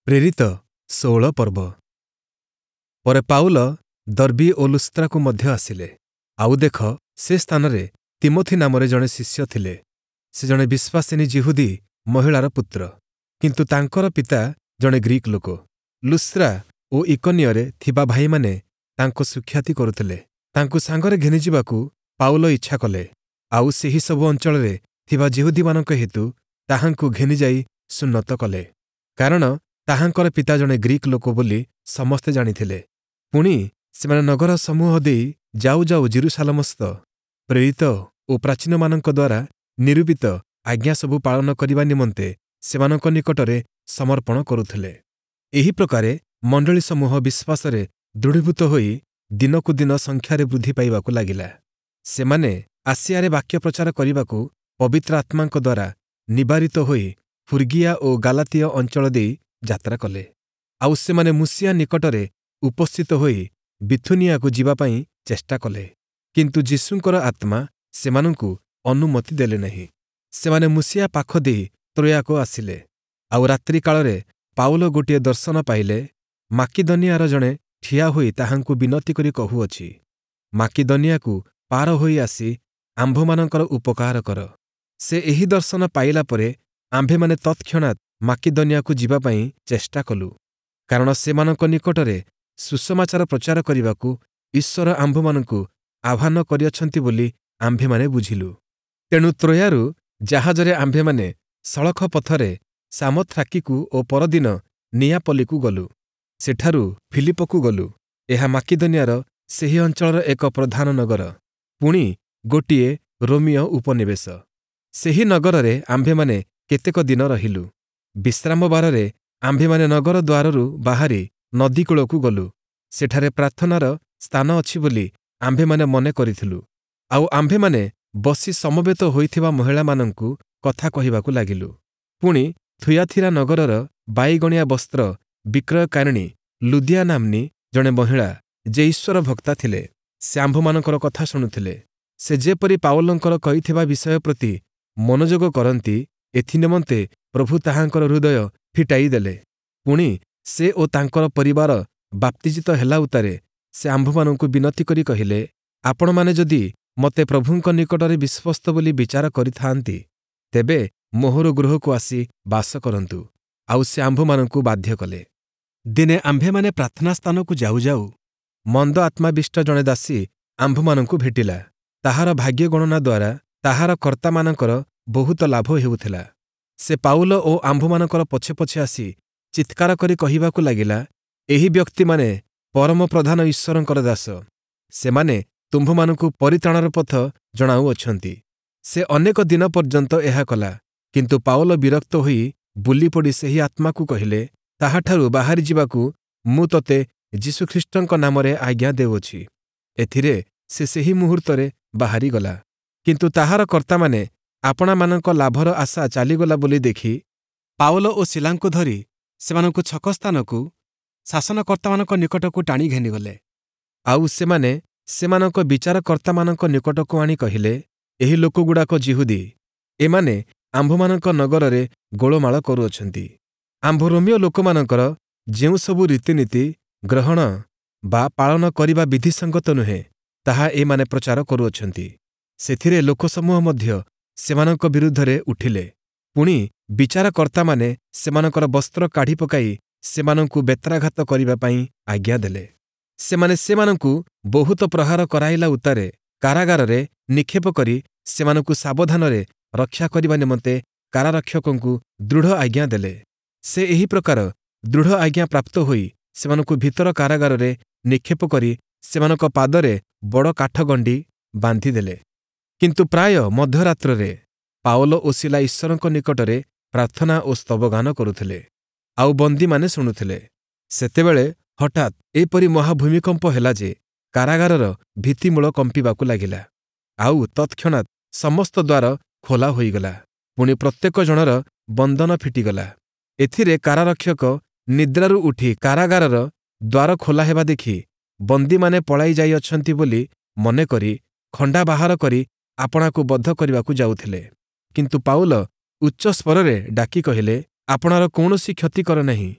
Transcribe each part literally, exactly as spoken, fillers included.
ପ୍ରେରିତ ଷୋହଳ ପର୍ବ। ପରେ ପାଉଲ ଦର୍ବୀ ଓ ଲୁସ୍ତ୍ରାକୁ ମଧ୍ୟ ଆସିଲେ। ଆଉ ଦେଖ, ସେ ସ୍ଥାନରେ ତିମୋଥି ନାମରେ ଜଣେ ଶିଷ୍ୟ ଥିଲେ। ସେ ଜଣେ ବିଶ୍ୱାସିନୀ ଯିହୁଦୀ ମହିଳାର ପୁତ୍ର, କିନ୍ତୁ ତାଙ୍କର ପିତା ଜଣେ ଗ୍ରୀକ୍ ଲୋକ। ଲୁସ୍ତ୍ରା ଓ ଇକନିୟରେ ଥିବା ଭାଇମାନେ ତାଙ୍କ ସୁଖ୍ୟାତି କରୁଥିଲେ। ତାଙ୍କୁ ସାଙ୍ଗରେ ଘେନିଯିବାକୁ ପାଉଲ ଇଚ୍ଛା କଲେ, ଆଉ ସେହି ସବୁ ଅଞ୍ଚଳରେ ଥିବା ଯିହୁଦୀମାନଙ୍କ ହେତୁ ତାହାଙ୍କୁ ଘେନିଯାଇ ସୁନ୍ନତ କଲେ, କାରଣ ତାହାଙ୍କର ପିତା ଜଣେ ଗ୍ରୀକ୍ ଲୋକ ବୋଲି ସମସ୍ତେ ଜାଣିଥିଲେ। ପୁଣି ସେମାନେ ନଗର ସମୂହ ଦେଇ ଯାଉ ଯାଉ ଜିରୁସାଲମସ୍ଥ ପ୍ରେରିତ ଓ ପ୍ରାଚୀନମାନଙ୍କ ଦ୍ୱାରା ନିରୂପିତ ଆଜ୍ଞା ସବୁ ପାଳନ କରିବା ନିମନ୍ତେ ସେମାନଙ୍କ ନିକଟରେ ସମର୍ପଣ କରୁଥିଲେ। ଏହି ପ୍ରକାରେ ମଣ୍ଡଳୀ ସମୂହ ବିଶ୍ୱାସରେ ଦୃଢ଼ୀଭୂତ ହୋଇ ଦିନକୁ ଦିନ ସଂଖ୍ୟାରେ ବୃଦ୍ଧି ପାଇବାକୁ ଲାଗିଲା। ସେମାନେ ଆସିଆରେ ବାକ୍ୟ ପ୍ରଚାର କରିବାକୁ ପବିତ୍ର ଆତ୍ମାଙ୍କ ଦ୍ୱାରା ନିବାରିତ ହୋଇ ଫୁର୍ଗିଆ ଓ ଗାଲାତୀୟ ଅଞ୍ଚଳ ଦେଇ ଯାତ୍ରା କଲେ। ଆଉ ସେମାନେ ମୁସିଆ ନିକଟରେ ଉପସ୍ଥିତ ହୋଇ ବିଥୁନିଆକୁ ଯିବା ପାଇଁ ଚେଷ୍ଟା କଲେ, କିନ୍ତୁ ଯୀଶୁଙ୍କର ଆତ୍ମା ସେମାନଙ୍କୁ ଅନୁମତି ଦେଲେ ନାହିଁ। ସେମାନେ ମୁସିଆ ପାଖ ଦେଇ ତ୍ରୋୟାକୁ ଆସିଲେ। ଆଉ ରାତ୍ରି କାଳରେ ପାଉଲ ଗୋଟିଏ ଦର୍ଶନ ପାଇଲେ। ମାକିଦନିଆର ଜଣେ ଠିଆ ହୋଇ ତାହାଙ୍କୁ ବିନତି କରି କହୁଅଛି, ମାକିଦନିଆକୁ ପାର ହୋଇ ଆସି ଆମ୍ଭମାନଙ୍କର ଉପକାର କର। ସେ ଏହି ଦର୍ଶନ ପାଇଲା ପରେ ଆମ୍ଭେମାନେ ତତ୍କ୍ଷଣାତ୍ ମାକିଦନିଆକୁ ଯିବା ପାଇଁ ଚେଷ୍ଟା କଲୁ, କାରଣ ସେମାନଙ୍କ ନିକଟରେ ସୁସମାଚାର ପ୍ରଚାର କରିବାକୁ ଈଶ୍ୱର ଆମ୍ଭମାନଙ୍କୁ ଆହ୍ୱାନ କରିଅଛନ୍ତି ବୋଲି ଆମ୍ଭେମାନେ ବୁଝିଲୁ। ତେଣୁ ତ୍ରୋୟାରୁ ଜାହାଜରେ ଆମ୍ଭେମାନେ ସଳଖ ପଥରେ ସାମଥ୍ରାକିକୁ ଓ ପରଦିନ ନିଆପଲିକୁ ଗଲୁ। ସେଠାରୁ ଫିଲିପକୁ ଗଲୁ। ଏହା ମାକିଦନିଆର ସେହି ଅଞ୍ଚଳର ଏକ ପ୍ରଧାନ ନଗର, ପୁଣି ଗୋଟିଏ ରୋମୀୟ ଉପନିବେଶ। ସେହି ନଗରରେ ଆମ୍ଭେମାନେ କେତେକ ଦିନ ରହିଲୁ। ବିଶ୍ରାମ ବାରରେ ଆମ୍ଭେମାନେ ନଗର ଦ୍ୱାରରୁ ବାହାରି ନଦୀକୂଳକୁ ଗଲୁ। ସେଠାରେ ପ୍ରାର୍ଥନାର ସ୍ଥାନ ଅଛି ବୋଲି ଆମ୍ଭେମାନେ ମନେ କରିଥିଲୁ। ଆଉ ଆମ୍ଭେମାନେ ବସି ସମବେତ ହୋଇଥିବା ମହିଳାମାନଙ୍କୁ କଥା କହିବାକୁ ଲାଗିଲୁ। ପୁଣି ଥୁୟାଥିରା ନଗରର ବାଇଗଣିଆ ବସ୍ତ୍ର ବିକ୍ରୟକାରିଣୀ ଲୁଦିଆ ନାମ୍ନୀ ଜଣେ ମହିଳା, ଯେ ଈଶ୍ୱର ଭକ୍ତା ଥିଲେ, ସେ ଆମ୍ଭମାନଙ୍କର କଥା ଶୁଣୁଥିଲେ। ସେ ଯେପରି ପାଉଲଙ୍କର କହିଥିବା ବିଷୟ ପ୍ରତି ମନୋଯୋଗ କରନ୍ତି, ଏଥିନିମନ୍ତେ ପ୍ରଭୁ ତାହାଙ୍କର ହୃଦୟ ଫିଟାଇ ଦେଲେ। ପୁଣି ସେ ଓ ତାଙ୍କର ପରିବାର ବାପ୍ତିଜିତ ହେଲା ଉତ୍ତାରେ ସେ ଆମ୍ଭମାନଙ୍କୁ ବିନତି କରି କହିଲେ, ଆପଣମାନେ ଯଦି ମୋତେ ପ୍ରଭୁଙ୍କ ନିକଟରେ ବିଶ୍ୱସ୍ତ ବୋଲି ବିଚାର କରିଥାନ୍ତି, ତେବେ ମୋହର ଗୃହକୁ ଆସି ବାସ କରନ୍ତୁ। ଆଉ ସେ ଆମ୍ଭମାନଙ୍କୁ ବାଧ୍ୟ କଲେ। ଦିନେ ଆମ୍ଭେମାନେ ପ୍ରାର୍ଥନା ସ୍ଥାନକୁ ଯାଉ ଯାଉ ମନ୍ଦ ଆତ୍ମାବିଷ୍ଟ ଜଣେ ଦାସୀ ଆମ୍ଭମାନଙ୍କୁ ଭେଟିଲା। ତାହାର ଭାଗ୍ୟ ଗଣନା ଦ୍ୱାରା ତାହାର କର୍ତ୍ତାମାନଙ୍କର ବହୁତ ଲାଭ ହେଉଥିଲା। ସେ ପାଉଲ ଓ ଆମ୍ଭମାନଙ୍କର ପଛେ ପଛେ ଆସି ଚିତ୍କାର କରି କହିବାକୁ ଲାଗିଲା, ଏହି ବ୍ୟକ୍ତିମାନେ ପରମ ପ୍ରଧାନ ଈଶ୍ୱରଙ୍କର ଦାସ। ସେମାନେ ତୁମ୍ଭମାନଙ୍କୁ ପରିତ୍ରାଣର ପଥ ଜଣାଉଅଛନ୍ତି। ସେ ଅନେକ ଦିନ ପର୍ଯ୍ୟନ୍ତ ଏହା କଲା, କିନ୍ତୁ ପାଉଲ ବିରକ୍ତ ହୋଇ ବୁଲିପଡ଼ି ସେହି ଆତ୍ମାକୁ କହିଲେ, ତାହାଠାରୁ ବାହାରି ଯିବାକୁ ମୁଁ ତୋତେ ଯୀଶୁଖ୍ରୀଷ୍ଟଙ୍କ ନାମରେ ଆଜ୍ଞା ଦେଉଅଛି। ଏଥିରେ ସେ ସେହି ମୁହୂର୍ତ୍ତରେ ବାହାରିଗଲା। କିନ୍ତୁ ତାହାର କର୍ତ୍ତାମାନେ ଆପଣାମାନଙ୍କ ଲାଭର ଆଶା ଚାଲିଗଲା ବୋଲି ଦେଖି ପାଉଲ ଓ ସିଲାଙ୍କୁ ଧରି ସେମାନଙ୍କୁ ଛକ ସ୍ଥାନକୁ ଶାସନକର୍ତ୍ତାମାନଙ୍କ ନିକଟକୁ ଟାଣି ଘେନିଗଲେ। ଆଉ ସେମାନେ ସେମାନଙ୍କ ବିଚାରକର୍ତ୍ତାମାନଙ୍କ ନିକଟକୁ ଆଣି କହିଲେ, ଏହି ଲୋକଗୁଡ଼ାକ ଯିହୁଦୀ। ଏମାନେ ଆମ୍ଭମାନଙ୍କ ନଗରରେ ଗୋଳମାଳ କରୁଅଛନ୍ତି। ଆମ୍ଭ ରୋମୀୟ ଲୋକମାନଙ୍କର ଯେଉଁ ସବୁ ରୀତିନୀତି ଗ୍ରହଣ ବା ପାଳନ କରିବା ବିଧିସଙ୍ଗତ ନୁହେଁ, ତାହା ଏମାନେ ପ୍ରଚାର କରୁଅଛନ୍ତି। ସେଥିରେ ଲୋକସମୂହ ମଧ୍ୟ ସେମାନଙ୍କ ବିରୁଦ୍ଧରେ ଉଠିଲେ। ପୁଣି ବିଚାରକର୍ତ୍ତାମାନେ ସେମାନଙ୍କର ବସ୍ତ୍ର କାଢ଼ି ପକାଇ ସେମାନଙ୍କୁ ବେତ୍ରାଘାତ କରିବା ପାଇଁ ଆଜ୍ଞା ଦେଲେ। ସେମାନେ ସେମାନଙ୍କୁ ବହୁତ ପ୍ରହାର କରାଇଲା ଉତ୍ତାରେ କାରାଗାରରେ ନିକ୍ଷେପ କରି ସେମାନଙ୍କୁ ସାବଧାନରେ ରକ୍ଷା କରିବା ନିମନ୍ତେ କାରାରକ୍ଷକଙ୍କୁ ଦୃଢ଼ ଆଜ୍ଞା ଦେଲେ। ସେ ଏହି ପ୍ରକାର ଦୃଢ଼ ଆଜ୍ଞା ପ୍ରାପ୍ତ ହୋଇ ସେମାନଙ୍କୁ ଭିତର କାରାଗାରରେ ନିକ୍ଷେପ କରି ସେମାନଙ୍କ ପାଦରେ ବଡ଼ କାଠଗଣ୍ଡି ବାନ୍ଧିଦେଲେ। କିନ୍ତୁ ପ୍ରାୟ ମଧ୍ୟରାତ୍ରରେ ପାଉଲ ଓ ସିଲା ଈଶ୍ୱରଙ୍କ ନିକଟରେ ପ୍ରାର୍ଥନା ଓ ସ୍ତବଗାନ କରୁଥିଲେ, ଆଉ ବନ୍ଦୀମାନେ ଶୁଣୁଥିଲେ। ସେତେବେଳେ ହଠାତ୍ ଏପରି ମହାଭୂମିକମ୍ପ ହେଲା ଯେ କାରାଗାରର ଭିତ୍ତିମୂଳ କମ୍ପିବାକୁ ଲାଗିଲା। ଆଉ ତତ୍କ୍ଷଣାତ୍ ସମସ୍ତ ଦ୍ୱାର ଖୋଲା ହୋଇଗଲା। ପୁଣି ପ୍ରତ୍ୟେକ ଜଣର ବନ୍ଧନ ଫିଟିଗଲା। ଏଥିରେ କାରାରକ୍ଷକ ନିଦ୍ରାରୁ ଉଠି କାରାଗାରର ଦ୍ୱାର ଖୋଲା ହେବା ଦେଖି ବନ୍ଦୀମାନେ ପଳାଇ ଯାଇଅଛନ୍ତି ବୋଲି ମନେକରି ଖଣ୍ଡା ବାହାର କରି ଆପଣାକୁ ବଦ୍ଧ କରିବାକୁ ଯାଉଥିଲେ। କିନ୍ତୁ ପାଉଲ ଉଚ୍ଚ ସ୍ୱରରେ ଡାକି କହିଲେ, ଆପଣାର କୌଣସି କ୍ଷତି କର ନାହିଁ।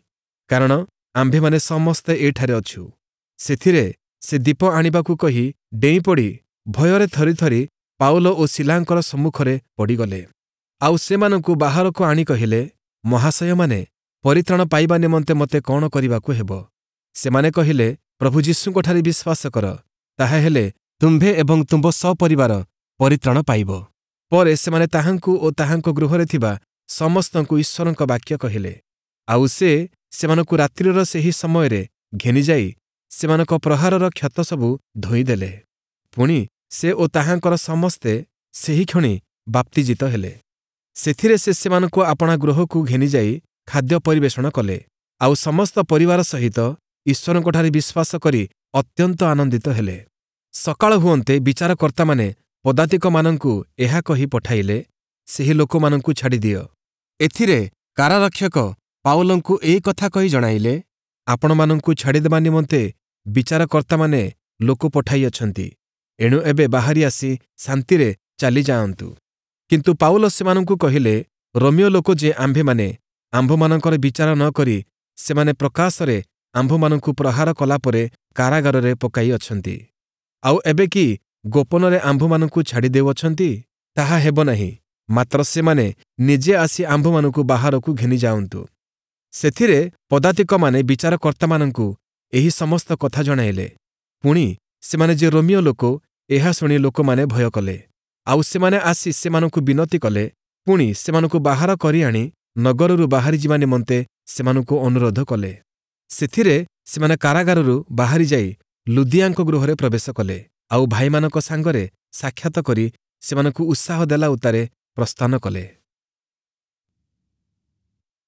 କାରଣ ଆମ୍ଭେମାନେ ସମସ୍ତେ ଏଠାରେ ଅଛୁ। ସେଥିରେ ସେ ଦୀପ ଆଣିବାକୁ କହି ଡେଇଁପଡ଼ି ଭୟରେ ଥରି ଥରି ପାଉଲ ଓ ସିଲାଙ୍କର ସମ୍ମୁଖରେ ପଡ଼ିଗଲେ। ଆଉ ସେମାନଙ୍କୁ ବାହାରକୁ ଆଣି କହିଲେ, ମହାଶୟମାନେ, ପରିତ୍ରାଣ ପାଇବା ନିମନ୍ତେ ମୋତେ କ'ଣ କରିବାକୁ ହେବ? ସେମାନେ କହିଲେ, ପ୍ରଭୁ ଯୀଶୁଙ୍କଠାରେ ବିଶ୍ୱାସ କର, ତାହା ହେଲେ ତୁମ୍ଭେ ଏବଂ ତୁମ୍ଭ ସପରିବାର ପରିତ୍ରାଣ ପାଇବ। ପରେ ସେମାନେ ତାହାଙ୍କୁ ଓ ତାହାଙ୍କ ଗୃହରେ ଥିବା ସମସ୍ତଙ୍କୁ ଈଶ୍ୱରଙ୍କ ବାକ୍ୟ କହିଲେ। ଆଉ ସେ ସେମାନଙ୍କୁ ରାତ୍ରିର ସେହି ସମୟରେ ଘେନିଯାଇ ସେମାନଙ୍କ ପ୍ରହାରର କ୍ଷତ ସବୁ ଧୋଇଦେଲେ। ପୁଣି ସେ ଓ ତାହାଙ୍କର ସମସ୍ତେ ସେହି କ୍ଷଣି ବାପ୍ତିଜିତ ହେଲେ। ସେଥିରେ ସେ ସେମାନଙ୍କୁ ଆପଣା ଗୃହକୁ ଘେନିଯାଇ ଖାଦ୍ୟ ପରିବେଷଣ କଲେ। ଆଉ ସମସ୍ତ ପରିବାର ସହିତ ଈଶ୍ୱରଙ୍କଠାରେ ବିଶ୍ୱାସ କରି ଅତ୍ୟନ୍ତ ଆନନ୍ଦିତ ହେଲେ। ସକାଳ ହୁଅନ୍ତେ ବିଚାରକର୍ତ୍ତାମାନେ ପଦାତିକମାନଙ୍କୁ ଏହା କହି ପଠାଇଲେ, ସେହି ଲୋକମାନଙ୍କୁ ଛାଡ଼ିଦିଅ। ଏଥିରେ କାରାରକ୍ଷକ ପାଉଲଙ୍କୁ ଏହି କଥା କହି ଜଣାଇଲେ, ଆପଣମାନଙ୍କୁ ଛାଡ଼ିଦେବା ନିମନ୍ତେ ବିଚାରକର୍ତ୍ତାମାନେ ଲୋକ ପଠାଇଅଛନ୍ତି। ଏଣୁ ଏବେ ବାହାରି ଆସି ଶାନ୍ତିରେ ଚାଲିଯାଆନ୍ତୁ। କିନ୍ତୁ ପାଉଲ ସେମାନଙ୍କୁ କହିଲେ, ରୋମୀୟ ଲୋକ ଯେ ଆମ୍ଭେମାନେ ଆମ୍ଭମାନଙ୍କର ବିଚାର ନ କରି ସେମାନେ ପ୍ରକାଶରେ ଆମ୍ଭମାନଙ୍କୁ ପ୍ରହାର କଲାପରେ କାରାଗାରରେ ପକାଇଅଛନ୍ତି। ଆଉ ଏବେ କି ଗୋପନରେ ଆମ୍ଭମାନଙ୍କୁ ଛାଡ଼ି ଦେଉଅଛନ୍ତି? ତାହା ହେବ ନାହିଁ। ମାତ୍ର ସେମାନେ ନିଜେ ଆସି ଆମ୍ଭମାନଙ୍କୁ ବାହାରକୁ ଘେନିଯାଆନ୍ତୁ। ସେଥିରେ ପଦାତିକମାନେ ବିଚାରକର୍ତ୍ତାମାନଙ୍କୁ ଏହି ସମସ୍ତ କଥା ଜଣାଇଲେ। ପୁଣି ସେମାନେ ଯେ ରୋମୀୟ ଲୋକ, ଏହା ଶୁଣି ଲୋକମାନେ ଭୟ କଲେ। ଆଉ ସେମାନେ ଆସି ସେମାନଙ୍କୁ ବିନତି କଲେ। ପୁଣି ସେମାନଙ୍କୁ ବାହାର କରି ଆଣି ନଗରରୁ ବାହାରିଯିବା ନିମନ୍ତେ ସେମାନଙ୍କୁ ଅନୁରୋଧ କଲେ। ସେଥିରେ ସେମାନେ କାରାଗାରରୁ ବାହାରି ଯାଇ ଲୁଦିଆଙ୍କ ଗୃହରେ ପ୍ରବେଶ କଲେ। ଆଉ ଭାଇମାନଙ୍କ ସାଙ୍ଗରେ ସାକ୍ଷାତ କରି ସେମାନଙ୍କୁ ଉତ୍ସାହ ଦେଲା ଉତ୍ତାରେ ପ୍ରସ୍ଥାନ କଲେ।